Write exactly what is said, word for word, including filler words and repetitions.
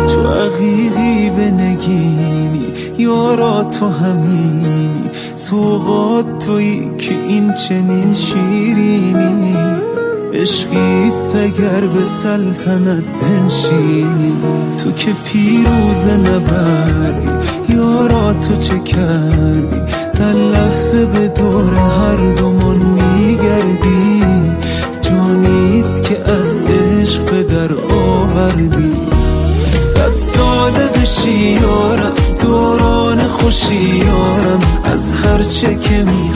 تو عقیقی به نگینی، یارا تو همینی، سوقات تویی که این چنین شیرینی. عشقیست اگر به سلطنت بنشینی، تو که پیروز نبردی، یارا تو چه کردی؟ در لحظه به دور هر دومان میگردی، جانیست که از عشق به در آوردی. صد ساله بشی یارم، دوران خوشی یارم، از هر چه که می